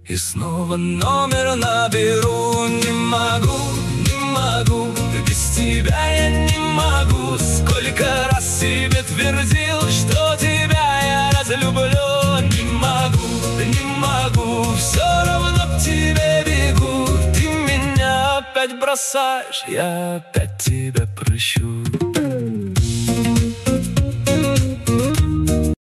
И снова номер наберу. Не могу, не могу, без тебя я не могу. Сколько раз себе твердил, что тебя я разлюблю. Не могу, не могу, все равно к тебе бегу. Ты меня опять бросаешь, я опять тебя прощу.